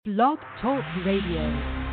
Blog Talk Radio.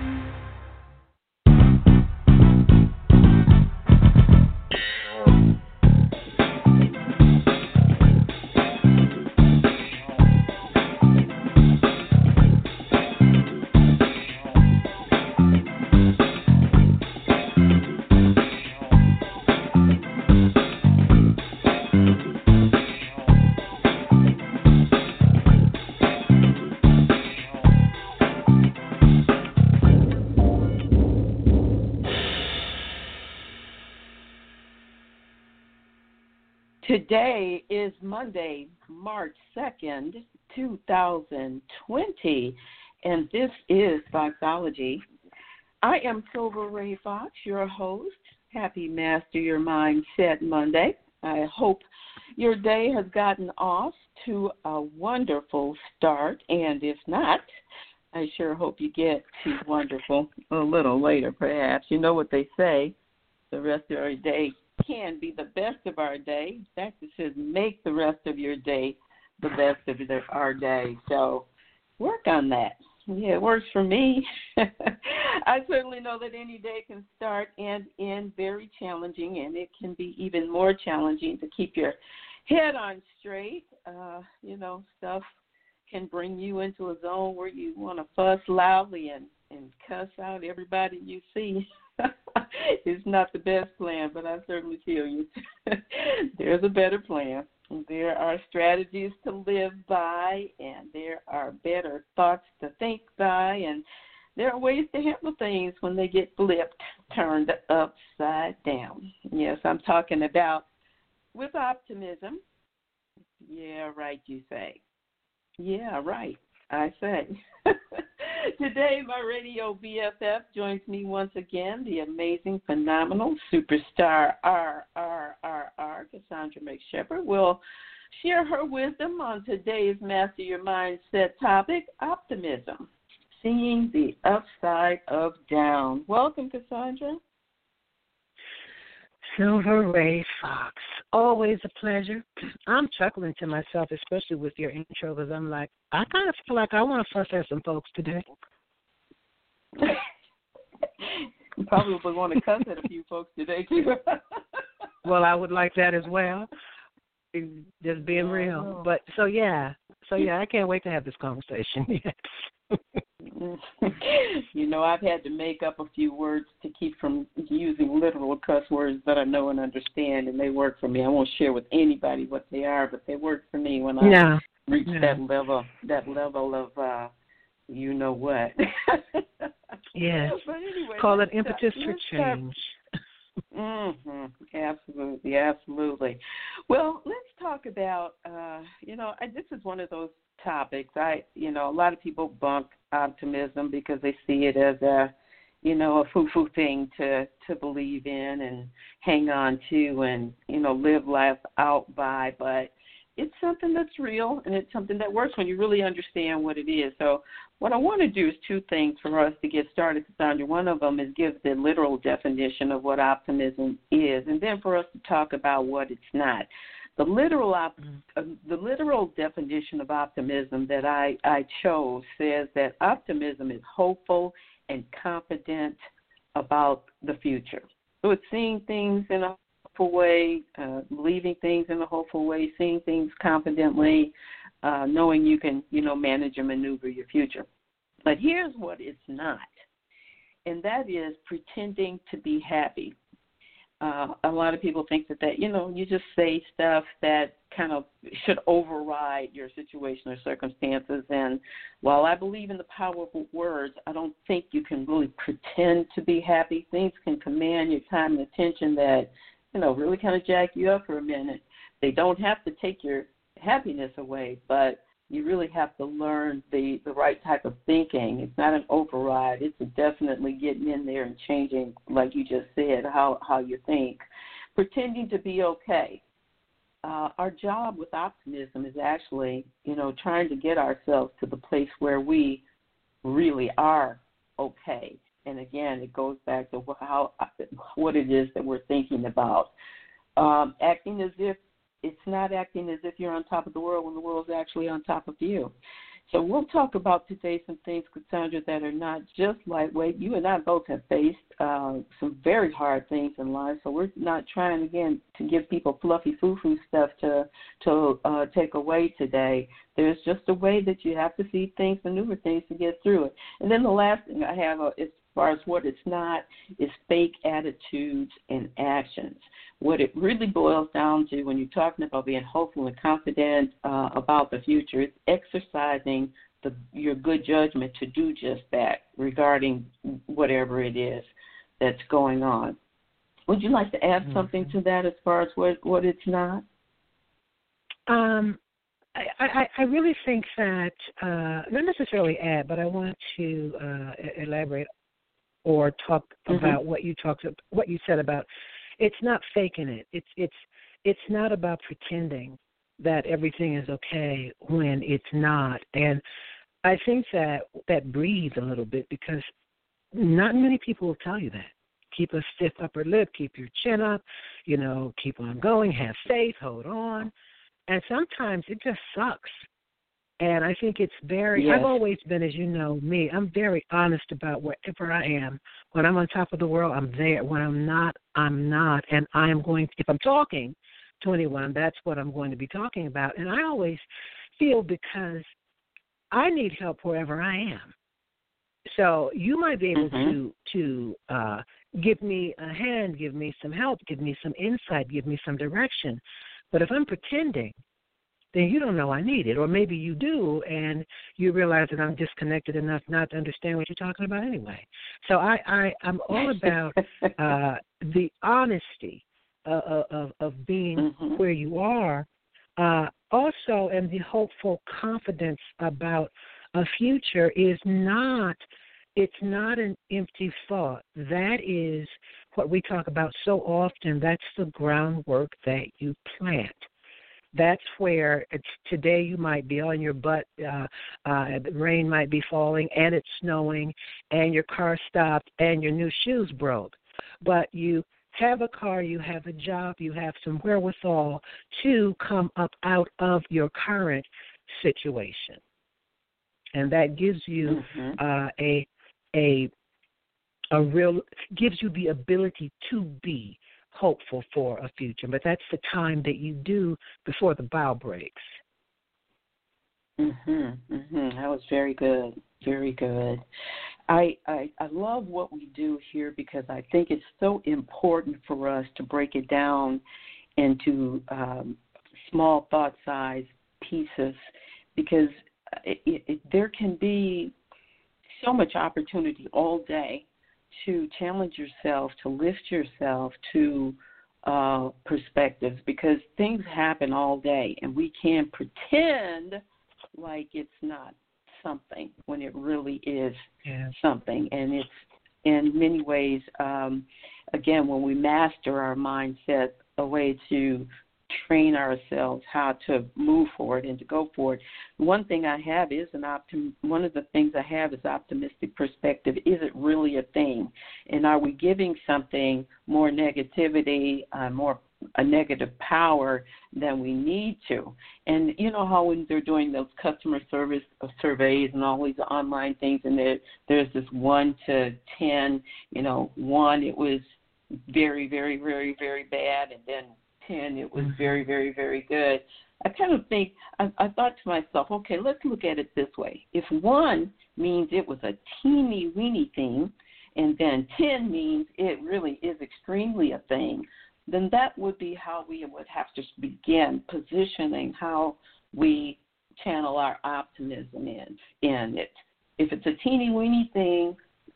Today is Monday, March 2nd, 2020, and this is Foxology. I am Silver Ray Fox, your host. Happy Master Your Mindset Monday. I hope your day has gotten off to a wonderful start, and if not, I sure hope you get to wonderful a little later, perhaps. You know what they say, the rest of our day can be the best of our day. In fact, it says make the rest of your day the best of our day. So work on that. Yeah, it works for me. I certainly know that any day can start and end very challenging, and it can be even more challenging to keep your head on straight. Stuff can bring you into a zone where you want to fuss loudly and cuss out everybody you see. It's not the best plan, but I certainly feel you. There's a better plan. There are strategies to live by, and there are better thoughts to think by, and there are ways to handle things when they get flipped, turned upside down. Yes, I'm talking about with optimism. Yeah, right, you say. Yeah, right, I say. Today, my radio BFF joins me once again, the amazing, phenomenal superstar Cassandra McShepard will share her wisdom on today's Master Your Mindset topic, optimism, seeing the upside of down. Welcome, Cassandra. Silver Ray Fox, always a pleasure. I'm chuckling to myself, especially with your intro, because I'm like, I kind of feel like I want to fuss at some folks today. You probably want to cuss at a few folks today, too. Well, I would like that as well, just being real. But, I can't wait to have this conversation. Yes. I've had to make up a few words to keep from using literal cuss words that I know and understand, and they work for me. I won't share with anybody what they are, but they work for me when I reach that level of you know what. Yes. But anyway, call it impetus for change. Absolutely. Well, let's talk about, this is one of those topics. A lot of people bunk optimism because they see it as a foo-foo thing to believe in and hang on to and, live life out by. But it's something that's real, and it's something that works when you really understand what it is. So what I want to do is two things for us to get started, Cassandra. One of them is give the literal definition of what optimism is, and then for us to talk about what it's not. The literal definition of optimism that I chose says that optimism is hopeful and confident about the future. So it's seeing things in a hopeful way, believing things in a hopeful way, seeing things confidently, knowing you can, manage and maneuver your future. But here's what it's not, and that is pretending to be happy. A lot of people think that, you just say stuff that kind of should override your situation or circumstances. And while I believe in the power of words, I don't think you can really pretend to be happy. Things can command your time and attention that, really kind of jack you up for a minute. They don't have to take your happiness away, but you really have to learn the right type of thinking. It's not an override. It's definitely getting in there and changing, like you just said, how you think. Pretending to be okay. Our job with optimism is actually, trying to get ourselves to the place where we really are okay. And again, it goes back to what it is that we're thinking about. Acting as if you're on top of the world when the world's actually on top of you. So we'll talk about today some things, Cassandra, that are not just lightweight. You and I both have faced some very hard things in life, so we're not trying, again, to give people fluffy foo-foo stuff to take away today. There's just a way that you have to see things, maneuver things to get through it. And then the last thing I have as far as what it's not is fake attitudes and actions. What it really boils down to when you're talking about being hopeful and confident about the future is exercising your good judgment to do just that regarding whatever it is that's going on. Would you like to add something to that as far as what it's not? I really think that, not necessarily add, but I want to elaborate or talk about what you said about it's not faking it. It's not about pretending that everything is okay when it's not. And I think that breathes a little bit because not many people will tell you that. Keep a stiff upper lip, keep your chin up, keep on going, have faith, hold on. And sometimes it just sucks. And I think it's I've always been, as you know me, I'm very honest about wherever I am. When I'm on top of the world, I'm there. When I'm not, I'm not. And I am going, if I'm talking to anyone, that's what I'm going to be talking about. And I always feel because I need help wherever I am. So you might be able to give me a hand, give me some help, give me some insight, give me some direction. But if I'm pretending, then you don't know I need it. Or maybe you do, and you realize that I'm disconnected enough not to understand what you're talking about anyway. So I'm all about the honesty of being where you are. Also, and the hopeful confidence about a future it's not an empty thought. That is what we talk about so often. That's the groundwork that you plant. That's where today you might be on your butt, the rain might be falling, and it's snowing, and your car stopped, and your new shoes broke. But you have a car, you have a job, you have some wherewithal to come up out of your current situation. And that gives you gives you the ability to be hopeful for a future. But that's the time that you do before the bow breaks. That was very good. Very good. I love what we do here because I think it's so important for us to break it down into small thought-size pieces because there can be so much opportunity all day to challenge yourself, to lift yourself to perspectives because things happen all day and we can't pretend like it's not something when it really is something. And it's in many ways, again, when we master our mindset, a way to train ourselves how to move forward and to go forward. One thing I have is one of the things I have is optimistic perspective. Is it really a thing? And are we giving something more negativity, more a negative power than we need to? And you know how when they're doing those customer service surveys and all these online things, and there's this 1 to 10, 1 it was very, very, very, very bad, and then 10 it was very, very, very good. I kind of think, I thought to myself, okay, let's look at it this way. If 1 means it was a teeny weeny thing, and then 10 means it really is extremely a thing, then that would be how we would have to begin positioning how we channel our optimism in it. If it's a teeny weeny thing,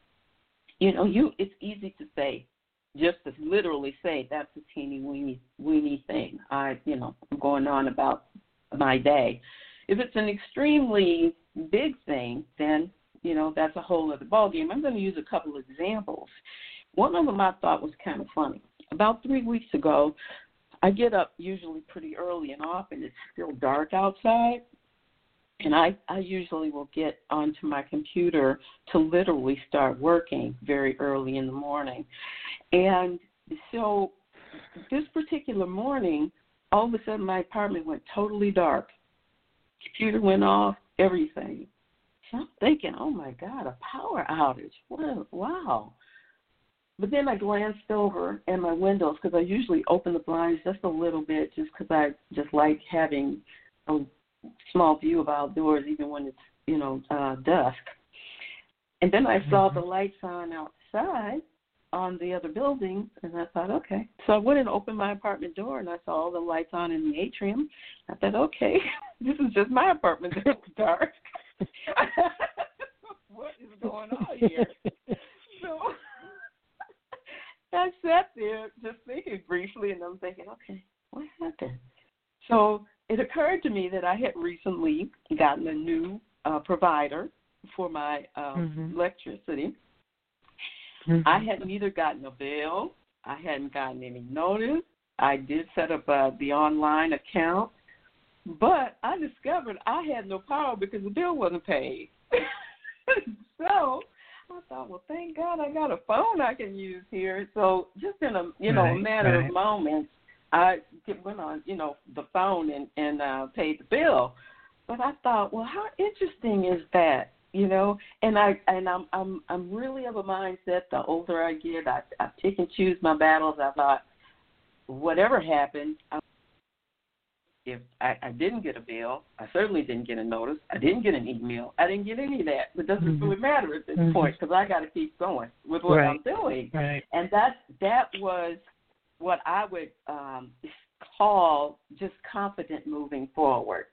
it's easy to say, just to literally say that's a teeny weeny thing. I'm going on about my day. If it's an extremely big thing, then, that's a whole other ballgame. I'm going to use a couple of examples. One of them I thought was kind of funny. About 3 weeks ago, I get up usually pretty early and often it's still dark outside. And I usually will get onto my computer to literally start working very early in the morning. And so this particular morning, all of a sudden my apartment went totally dark. Computer went off, everything. So I'm thinking, oh, my God, a power outage. Wow. But then I glanced over at my windows because I usually open the blinds just a little bit just because I just like having a small view of outdoors even when it's, dusk. And then I saw the lights on outside on the other building, and I thought, okay. So I went and opened my apartment door, and I saw all the lights on in the atrium. I thought, okay, this is just my apartment that's dark. What is going on here? So I sat there just thinking briefly, and I'm thinking, okay, what happened? So it occurred to me that I had recently gotten a new provider for my electricity. I hadn't either gotten a bill, I hadn't gotten any notice. I did set up the online account, but I discovered I had no power because the bill wasn't paid. So I thought, well, thank God I got a phone I can use here. So just in a matter of moments, I went on the phone and paid the bill. But I thought, well, how interesting is that? And I'm really of a mindset. The older I get, I pick and choose my battles. I thought, whatever happened, if I didn't get a bill, I certainly didn't get a notice. I didn't get an email. I didn't get any of that. But it doesn't really matter at this point because I got to keep going with what I'm doing. Right. And that was what I would call just confident moving forward.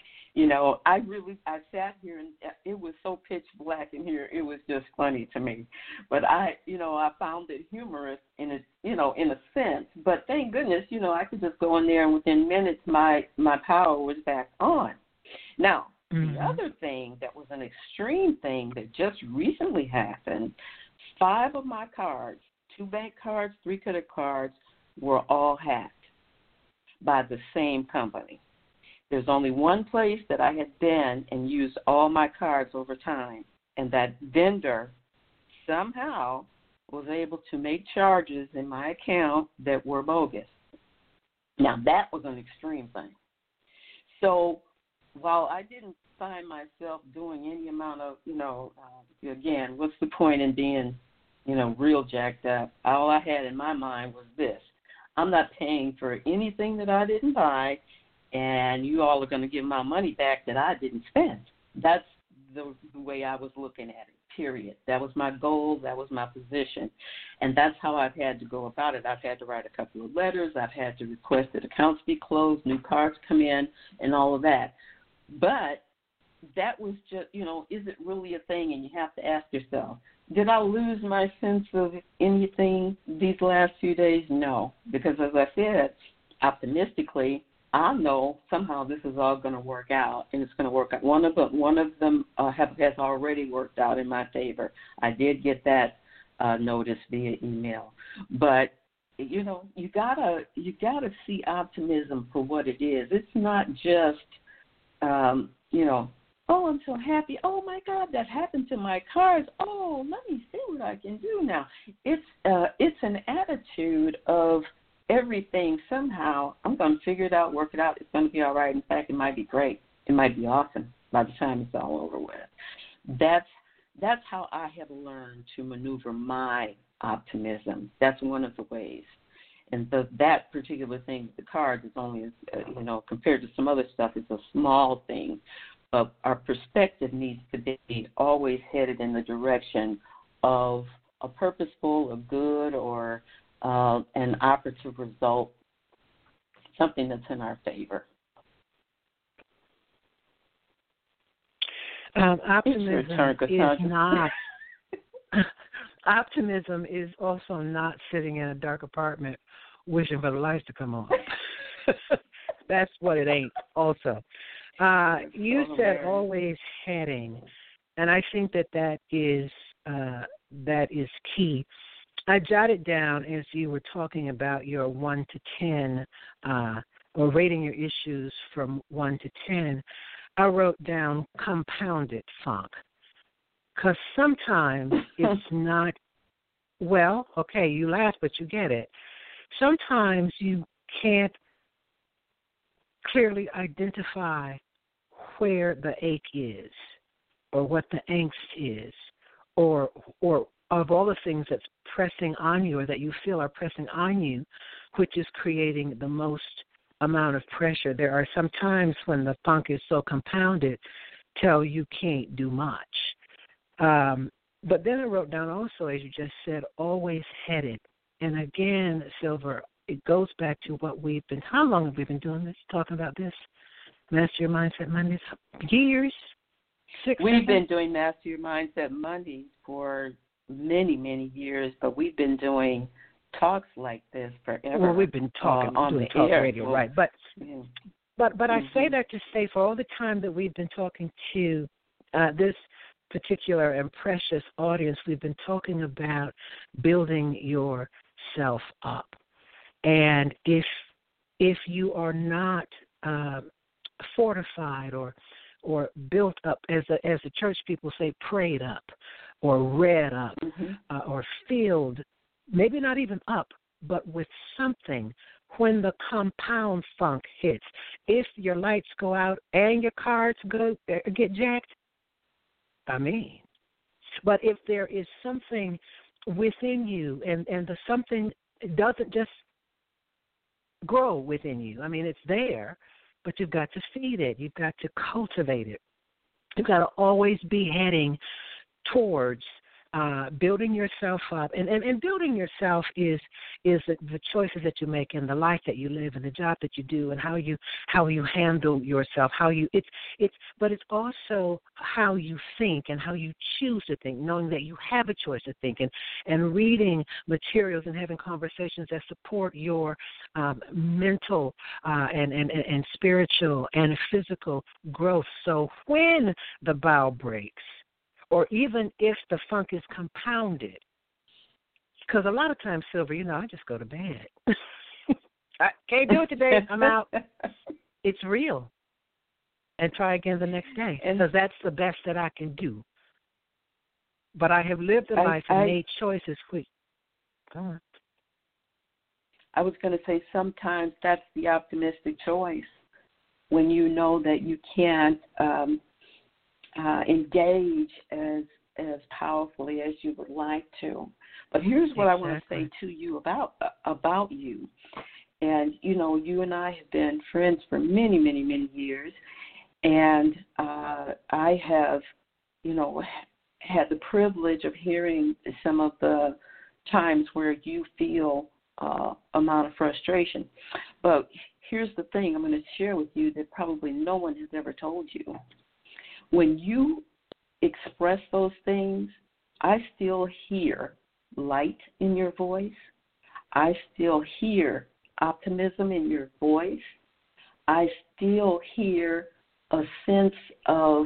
I sat here and it was so pitch black in here. It was just funny to me, but I found it humorous in a sense. But thank goodness, I could just go in there and within minutes my power was back on. Now, the other thing that was an extreme thing that just recently happened, 5 of my cards, 2 bank cards, 3 credit cards, were all hacked by the same company. There's only one place that I had been and used all my cards over time, and that vendor somehow was able to make charges in my account that were bogus. Now, that was an extreme thing. So while I didn't find myself doing any amount of, again, what's the point in being, real jacked up? All I had in my mind was this. I'm not paying for anything that I didn't buy, and you all are going to give my money back that I didn't spend. That's the way I was looking at it, period. That was my goal. That was my position. And that's how I've had to go about it. I've had to write a couple of letters. I've had to request that accounts be closed, new cards come in, and all of that. But that was just, is it really a thing? And you have to ask yourself, did I lose my sense of anything these last few days? No, because as I said, optimistically, I know somehow this is all going to work out, and it's going to work out. One of them has already worked out in my favor. I did get that notice via email, but you gotta see optimism for what it is. It's not just oh, I'm so happy. Oh my God, that happened to my cards. Oh, let me see what I can do now. It's an attitude of everything somehow, I'm going to figure it out, work it out. It's going to be all right. In fact, it might be great. It might be awesome by the time it's all over with. That's how I have learned to maneuver my optimism. That's one of the ways. And that particular thing with the cards is only, compared to some other stuff, it's a small thing. But our perspective needs to be always headed in the direction of a purposeful, a good, or an operative result, something that's in our favor. Optimism is also not sitting in a dark apartment wishing for the lights to come on. That's what it ain't also. You said always heading, and I think that is key. I jotted down as you were talking about your 1 to 10, or rating your issues from 1 to 10. I wrote down compounded funk, because sometimes it's not, well, okay, you laugh, but you get it. Sometimes you can't clearly identify where the ache is, or what the angst is, or of all the things that's pressing on you or that you feel are pressing on you, which is creating the most amount of pressure. There are some times when the funk is so compounded till you can't do much. But then I wrote down also, as you just said, always headed. And again, Silver, it goes back to what we've been, how long have we been doing this, talking about this? Master Your Mindset Mondays? Years? We've been doing Master Your Mindset Mondays for many, many years, but we've been doing talks like this forever. Well, we've been talking on doing the talk air. radio, right? But I say that to say, for all the time that we've been talking to this particular and precious audience, we've been talking about building yourself up. And if you are not fortified or built up, as the church people say, prayed up or read up or filled, maybe not even up, but with something, when the compound funk hits, if your lights go out and your cards get jacked, but if there is something within you and the something doesn't just grow within you, it's there, but you've got to feed it. You've got to cultivate it. You've got to always be heading towards building yourself up. And building yourself is the choices that you make and the life that you live and the job that you do and how you handle yourself, but it's also how you think and how you choose to think, knowing that you have a choice to think, and reading materials and having conversations that support your mental and spiritual and physical growth. So when the bow breaks, or even if the funk is compounded, because a lot of times, Silver, I just go to bed. I can't do it today. I'm out. It's real. And try again the next day, because that's the best that I can do. But I have lived a life and made choices quick. Go on. I was going to say sometimes that's the optimistic choice, when you know that you can't engage as powerfully as you would like to. But here's what I want to say to you about you. And, you and I have been friends for many, many, many years. And I have, had the privilege of hearing some of the times where you feel amount of frustration. But here's the thing I'm going to share with you that probably no one has ever told you. When you express those things, I still hear light in your voice. I still hear optimism in your voice. I still hear a sense of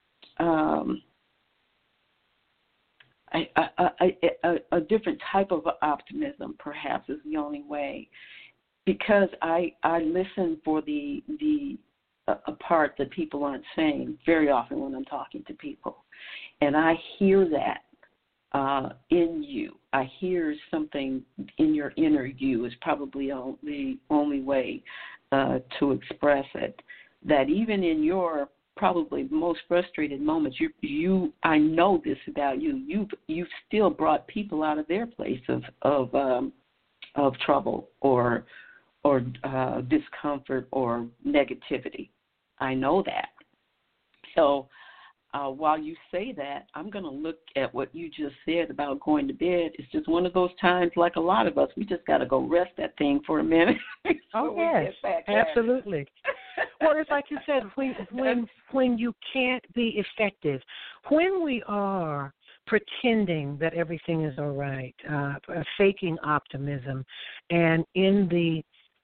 a different type of optimism, perhaps, is the only way, because I listen for the a part that people aren't saying very often when I'm talking to people. And I hear that in you. I hear something in your inner you is probably the only way to express it, that even in your probably most frustrated moments, I know this about you. You've still brought people out of their place of trouble or discomfort or negativity. I know that. So while you say that, I'm going to look at what you just said about going to bed. It's just one of those times, like a lot of us, we just got to go rest that thing for a minute. Oh, yes, absolutely. Well, it's like you said, when you can't be effective, when we are pretending that everything is all right, faking optimism, and in the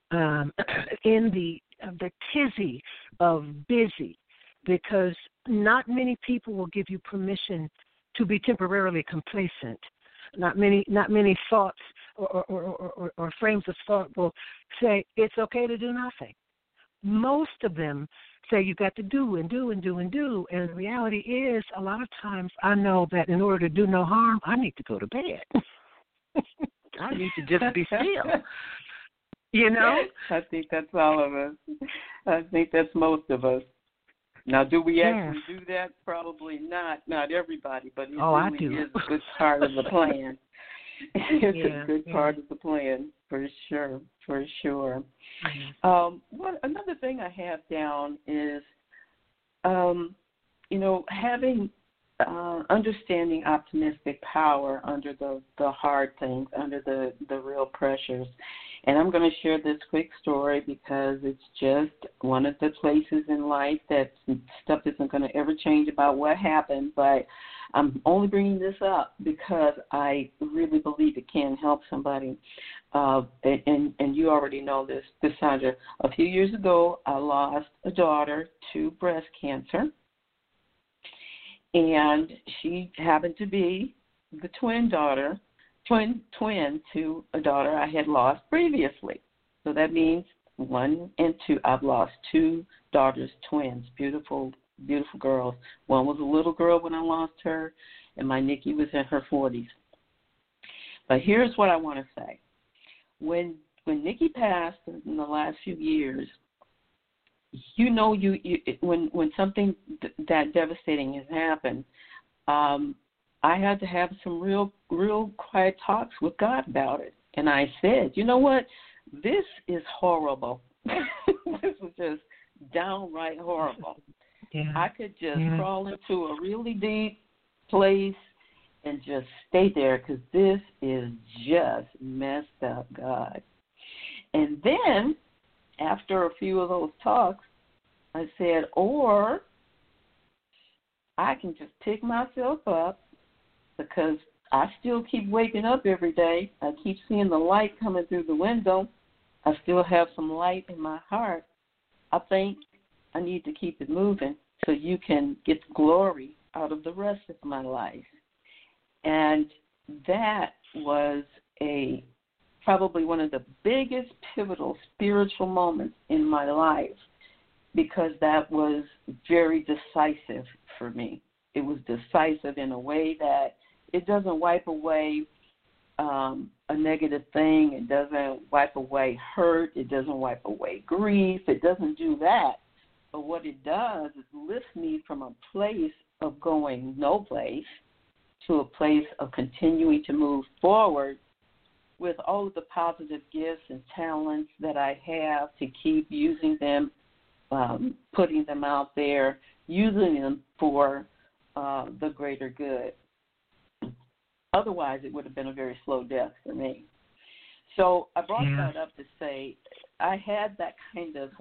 tizzy of busy, because not many people will give you permission to be temporarily complacent. Not many thoughts or frames of thought will say it's okay to do nothing. Most of them say you got to do and do and do and do. And the reality is, a lot of times I know that in order to do no harm, I need to go to bed. I need to just be still. I think that's all of us. I think that's most of us. Now, do we Yes. actually do that? Probably not. Not everybody, but it I really do. is a good part of the plan. It's Yeah, a good part of the plan, for sure, for sure. Another thing I have down is, having understanding optimistic power under the hard things, under the real pressures. And I'm going to share this quick story because it's just one of the places in life that stuff isn't going to ever change about what happened, but I'm only bringing this up because I really believe it can help somebody. And you already know this, Cassandra. A few years ago, I lost a daughter to breast cancer. And she happened to be the twin to a daughter I had lost previously. So that means 1 and 2. I've lost 2 daughters, twins, beautiful, beautiful girls. One was a little girl when I lost her, and my Nikki was in her 40s. But here's what I want to say. When Nikki passed in the last few years, when something that devastating has happened, I had to have some real quiet talks with God about it. And I said, you know what? This is horrible. This is just downright horrible. Yeah. I could just crawl into a really deep place and just stay there because this is just messed up, God. And then after a few of those talks, I said, or I can just pick myself up because I still keep waking up every day. I keep seeing the light coming through the window. I still have some light in my heart. I think I need to keep it moving so you can get the glory out of the rest of my life. And that was probably one of the biggest pivotal spiritual moments in my life because that was very decisive for me. It was decisive in a way that it doesn't wipe away a negative thing. It doesn't wipe away hurt. It doesn't wipe away grief. It doesn't do that. But what it does is lift me from a place of going no place to a place of continuing to move forward with all of the positive gifts and talents that I have to keep using them, putting them out there, using them for the greater good. Otherwise, it would have been a very slow death for me. So I brought that up to say I had that kind of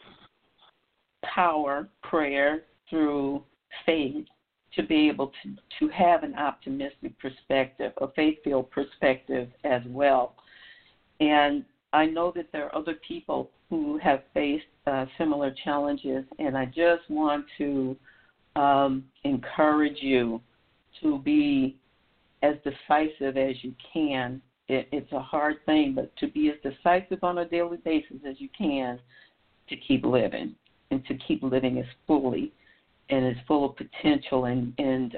power, prayer through faith to be able to have an optimistic perspective, a faith-filled perspective as well. And I know that there are other people who have faced similar challenges, and I just want to encourage you to be as decisive as you can. It's a hard thing, but to be as decisive on a daily basis as you can to keep living and to keep living as fully and as full of potential and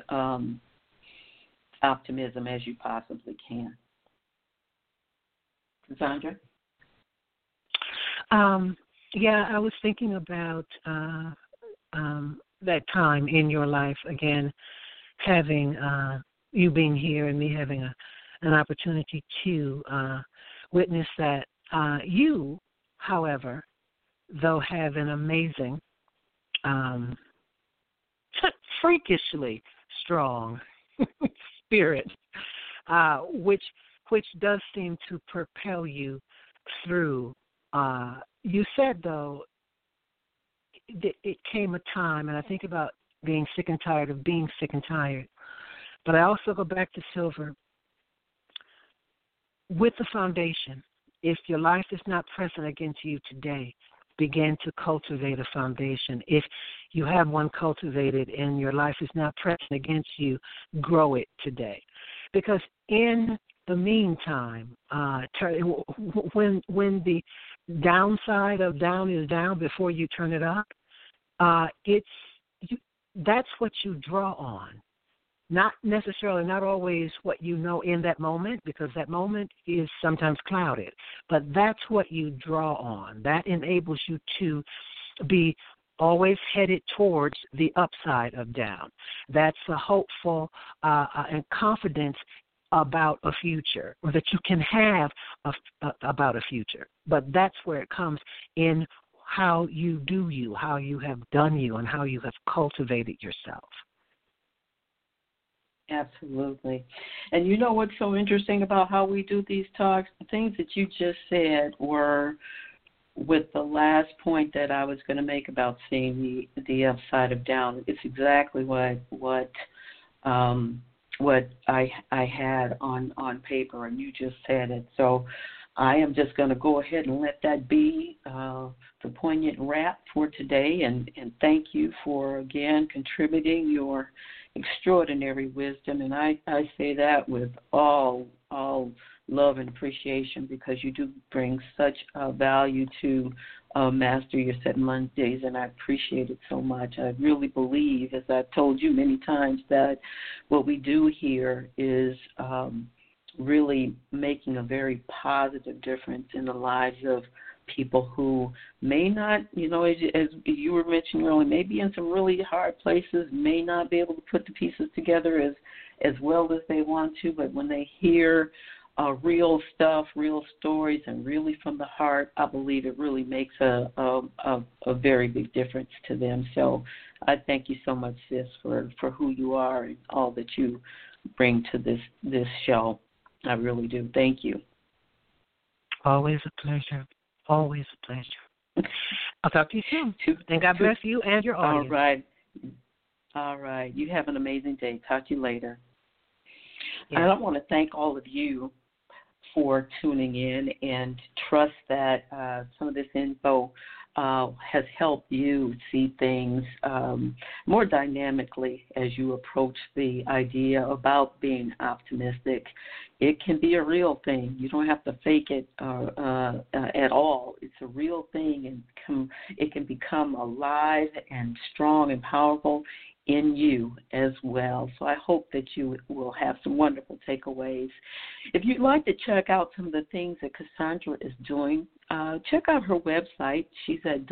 optimism as you possibly can. Cassandra? I was thinking about that time in your life, again, having you being here and me having an opportunity to witness that. You, however, though have an amazing, freakishly strong spirit, which does seem to propel you through. You said, though, it came a time, and I think about being sick and tired of being sick and tired, but I also go back to Silver with the foundation. If your life is not present against you today, begin to cultivate a foundation. If you have one cultivated and your life is not present against you, grow it today. Because in the meantime, when the downside of down is down before you turn it up, that's what you draw on. Not necessarily, not always what you know in that moment, because that moment is sometimes clouded. But that's what you draw on. That enables you to be always headed towards the upside of down. That's a hopeful and confidence about a future, or that you can have about a future. But that's where it comes in how you do you, how you have done you, and how you have cultivated yourself. Absolutely. And you know what's so interesting about how we do these talks? The things that you just said were with the last point that I was going to make about seeing the upside of down. It's exactly what I had on paper, and you just said it. So I am just going to go ahead and let that be the poignant wrap for today, and thank you for, again, contributing your extraordinary wisdom. And I say that with all love and appreciation, because you do bring such value to Master Your Set Mondays, and I appreciate it so much. I really believe, as I've told you many times, that what we do here is really making a very positive difference in the lives of people who may not, as you were mentioning earlier, may be in some really hard places, may not be able to put the pieces together as well as they want to, but when they hear real stuff, real stories, and really from the heart, I believe it really makes a very big difference to them. So I thank you so much, sis, for who you are and all that you bring to this show. I really do. Thank you. Always a pleasure. Always a pleasure. I'll talk to you soon. And God bless you and your audience. All right. You have an amazing day. Talk to you later. Yes. And I want to thank all of you for tuning in, and trust that some of this info has helped you see things more dynamically as you approach the idea about being optimistic. It can be a real thing. You don't have to fake it at all. It's a real thing, and it can become alive and strong and powerful in you as well. So I hope that you will have some wonderful takeaways. If you'd like to check out some of the things that Cassandra is doing, check out her website. She's at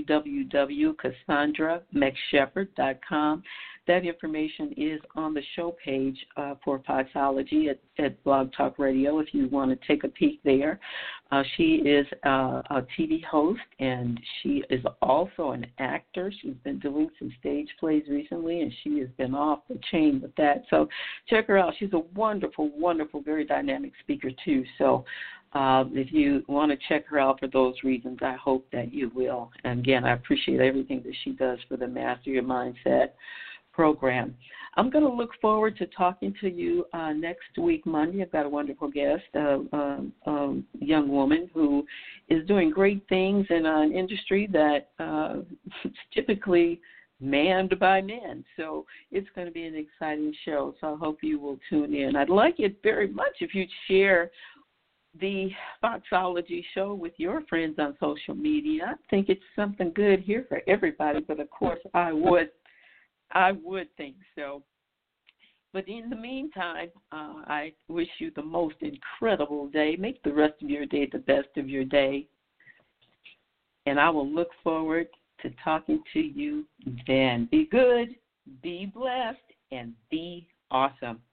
www.cassandramcshepard.com. That information is on the show page for Foxology at Blog Talk Radio if you want to take a peek there. She is a TV host, and she is also an actor. She's been doing some stage plays recently, and she has been off the chain with that. So check her out. She's a wonderful, wonderful, very dynamic speaker, too. So if you want to check her out for those reasons, I hope that you will. And, again, I appreciate everything that she does for the Master Your Mindset program. I'm going to look forward to talking to you next week, Monday. I've got a wonderful guest, a young woman who is doing great things in an industry that is typically manned by men. So it's going to be an exciting show, so I hope you will tune in. I'd like it very much if you'd share the Foxology show with your friends on social media. I think it's something good here for everybody, but of course I would think so. But in the meantime, I wish you the most incredible day. Make the rest of your day the best of your day. And I will look forward to talking to you then. Be good, be blessed, and be awesome.